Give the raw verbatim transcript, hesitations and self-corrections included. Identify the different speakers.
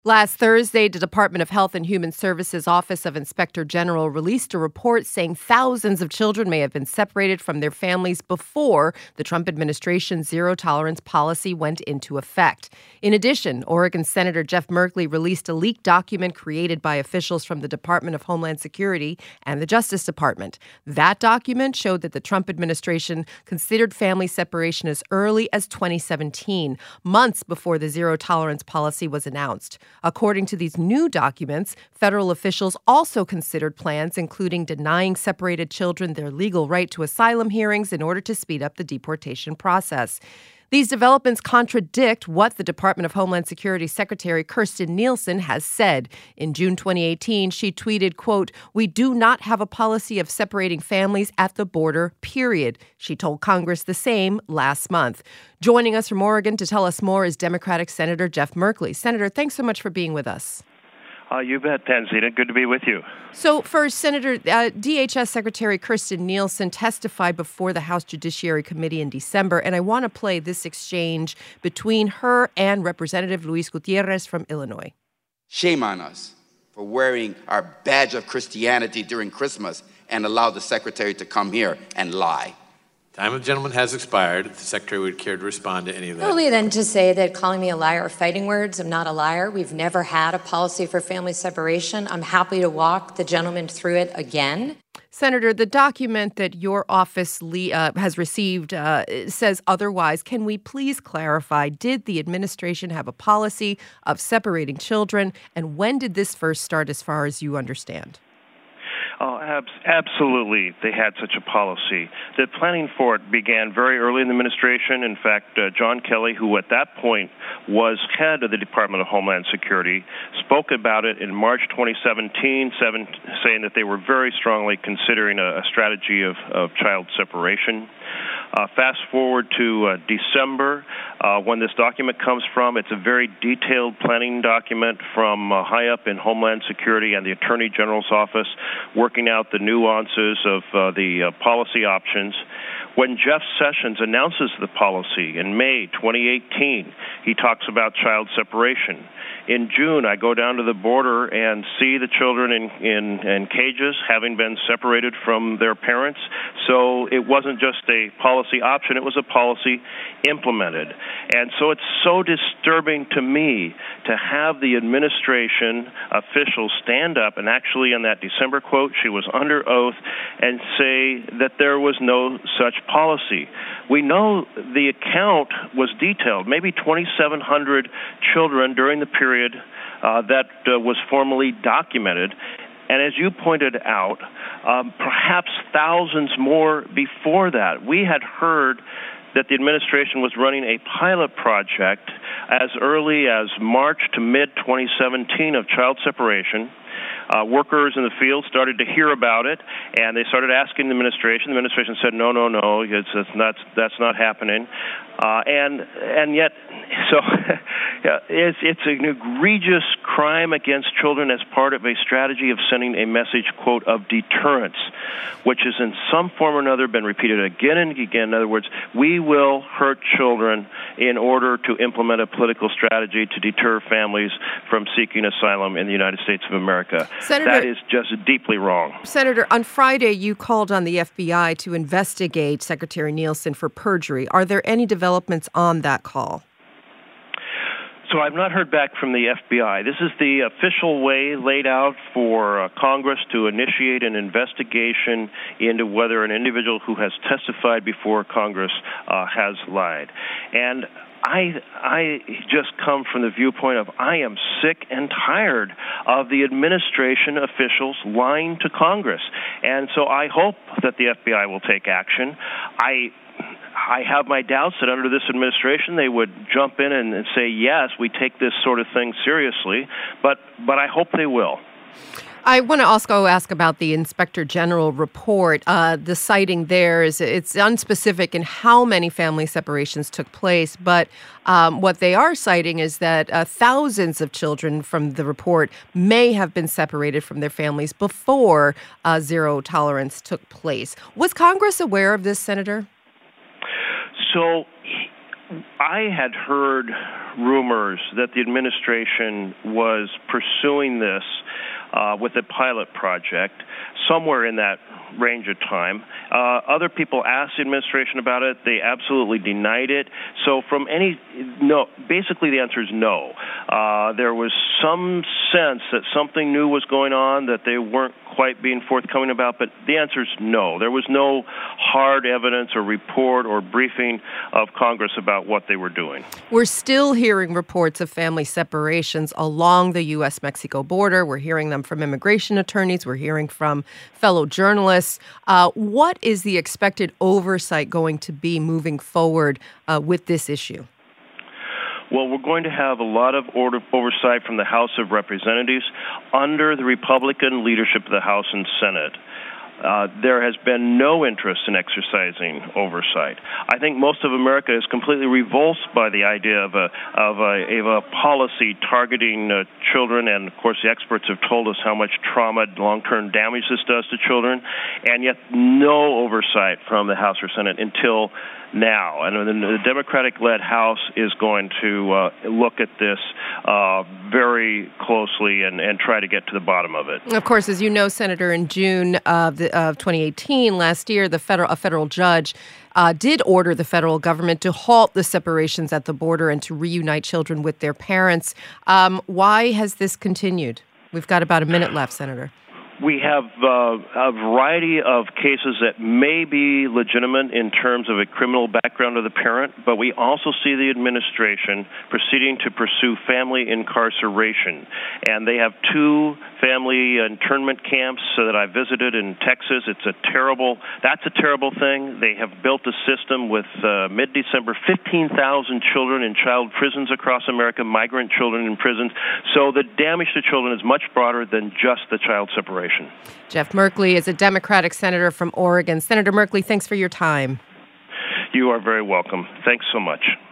Speaker 1: Last Thursday, the Department of Health and Human Services Office of Inspector General released a report saying thousands of children may have been separated from their families before the Trump administration's zero-tolerance policy went into effect. In addition, Oregon Senator Jeff Merkley released a leaked document created by officials from the Department of Homeland Security and the Justice Department. That document showed that the Trump administration considered family separation as early as twenty seventeen, months before the zero-tolerance policy was announced. According to these new documents, federal officials also considered plans including denying separated children their legal right to asylum hearings in order to speed up the deportation process. These developments contradict what the Department of Homeland Security Secretary Kirstjen Nielsen has said. In June twenty eighteen, she tweeted, quote, "We do not have a policy of separating families at the border, period." She told Congress the same last month. Joining us from Oregon to tell us more is Democratic Senator Jeff Merkley. Senator, thanks so much for being with us.
Speaker 2: Uh, you bet, Tanzina. Good to be with you.
Speaker 1: So first, Senator, uh, D H S Secretary Kirstjen Nielsen testified before the House Judiciary Committee in December, and I want to play this exchange between her and Representative Luis Gutierrez from Illinois.
Speaker 3: Shame on us for wearing our badge of Christianity during Christmas and allow the Secretary to come here and lie.
Speaker 4: Time of the gentleman has expired. If the Secretary would care to respond to any of that.
Speaker 5: Only then to say that calling me a liar are fighting words. I'm not a liar. We've never had a policy for family separation. I'm happy to walk the gentleman through it again.
Speaker 1: Senator, the document that your office le- uh, has received uh, says otherwise. Can we please clarify, did the administration have a policy of separating children, and when did this first start as far as you understand?
Speaker 2: Oh, ab- absolutely, they had such a policy. The planning for it began very early in the administration. In fact, uh, John Kelly, who at that point was head of the Department of Homeland Security, spoke about it in March twenty seventeen, seven, saying that they were very strongly considering a, a strategy of, of child separation. Uh, fast forward to uh, December, uh, when this document comes from. It's a very detailed planning document from uh, high up in Homeland Security and the Attorney General's office, working out the nuances of uh, the uh, policy options. When Jeff Sessions announces the policy in May twenty eighteen, he talks about child separation. In June, I go down to the border and see the children in, in, in cages, having been separated from their parents. So it wasn't just a policy option, it was a policy implemented. And so it's so disturbing to me to have the administration officials stand up and actually in that December quote, she was under oath, and say that there was no such policy. We know the account was detailed, maybe twenty-seven hundred children during the period uh, that uh, was formally documented. And as you pointed out, um, perhaps thousands more before that. We had heard that the administration was running a pilot project as early as March to mid twenty seventeen of child separation. Uh, workers in the field started to hear about it, and they started asking the administration. The administration said, "No, no, no, it's, it's not. That's not happening." Uh, and and yet, so it's it's an egregious crime against children as part of a strategy of sending a message, quote, of deterrence, which has in some form or another been repeated again and again. In other words, we will hurt children in order to implement a political strategy to deter families from seeking asylum in the United States of America.
Speaker 1: Senator,
Speaker 2: that is just deeply wrong.
Speaker 1: Senator, on Friday, you called on the F B I to investigate Secretary Nielsen for perjury. Are there any developments on that call?
Speaker 2: So I've not heard back from the F B I. This is the official way laid out for uh, Congress to initiate an investigation into whether an individual who has testified before Congress uh, has lied. And I I just come from the viewpoint of I am sick and tired of the administration officials lying to Congress. And so I hope that the F B I will take action. I I have my doubts that under this administration they would jump in and, and say, yes, we take this sort of thing seriously, but but I hope they will.
Speaker 1: I want to also ask about the Inspector General report. Uh, the citing there is it's unspecific in how many family separations took place, but um, what they are citing is that uh, thousands of children from the report may have been separated from their families before uh, zero tolerance took place. Was Congress aware of this, Senator?
Speaker 2: So I had heard rumors that the administration was pursuing this uh, with a pilot project somewhere in that range of time. Uh, other people asked the administration about it. They absolutely denied it. So from any, no, basically the answer is no. Uh, there was some sense that something new was going on that they weren't quite being forthcoming about, but the answer is no. There was no hard evidence or report or briefing of Congress about what they were doing.
Speaker 1: We're still hearing reports of family separations along the U S Mexico border. We're hearing them from immigration attorneys. We're hearing from fellow journalists. Uh, what is the expected oversight going to be moving forward uh, with this issue?
Speaker 2: Well, we're going to have a lot of order, oversight from the House of Representatives under the Republican leadership of the House and Senate. Uh, there has been no interest in exercising oversight. I think most of America is completely revulsed by the idea of a of a, of a policy targeting uh, children, and of course the experts have told us how much trauma, long-term damage this does to children, and yet no oversight from the House or Senate until now. And the Democratic-led House is going to uh, look at this uh, very closely and, and try to get to the bottom of it.
Speaker 1: Of course, as you know, Senator, in June of, the, of twenty eighteen, last year, the federal a federal judge uh, did order the federal government to halt the separations at the border and to reunite children with their parents. Um, why has this continued? We've got about a minute left, Senator.
Speaker 2: We have uh, a variety of cases that may be legitimate in terms of a criminal background of the parent, but we also see the administration proceeding to pursue family incarceration. And they have two family internment camps that I visited in Texas. It's a terrible, that's a terrible thing. They have built a system with uh, mid-December, fifteen thousand children in child prisons across America, migrant children in prisons. So the damage to children is much broader than just the child separation.
Speaker 1: Jeff Merkley is a Democratic senator from Oregon. Senator Merkley, thanks for your time.
Speaker 2: You are very welcome. Thanks so much.